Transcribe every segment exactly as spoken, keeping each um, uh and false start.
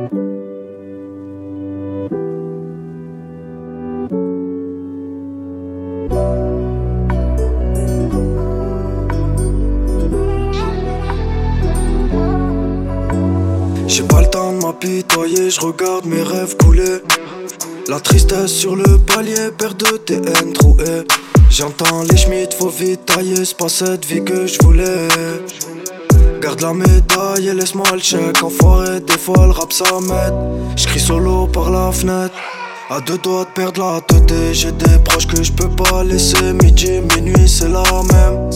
J'ai pas le temps de m'apitoyer, je regarde mes rêves couler. La tristesse sur le palier, paire de T N troué. J'entends les schmitts, faut vite tailler, c'est pas cette vie que je voulais. Garde la médaille et laisse-moi le chèque. Enfoiré, des fois le rap ça m'aide. J'crie solo par la fenêtre. À deux doigts de perdre la tête. J'ai des proches que je peux pas laisser. Midi, minuit, c'est la même.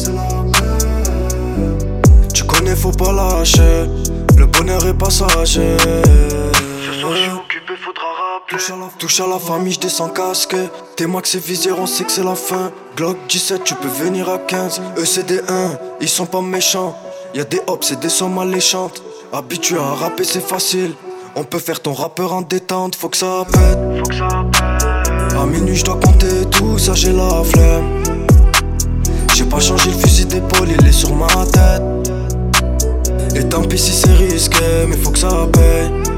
Tu connais, faut pas lâcher. Le bonheur est passager. Ce soir j'suis occupé, faudra rappeler. Touche à la, touche à la famille, j'descends casqué. T'es max et visière, on sait que c'est la fin. Glock dix-sept, tu peux venir à quinze. Eux c'est des un, ils sont pas méchants. Y'a des hops et des sommes alléchantes. Habitué à rapper c'est facile. On peut faire ton rappeur en détente, faut que ça pète. Faut que ça pète. À minuit j'dois compter tout, ça j'ai la flemme. J'ai pas changé le fusil d'épaule, il est sur ma tête. Et tant pis si c'est risqué, mais faut que ça paye.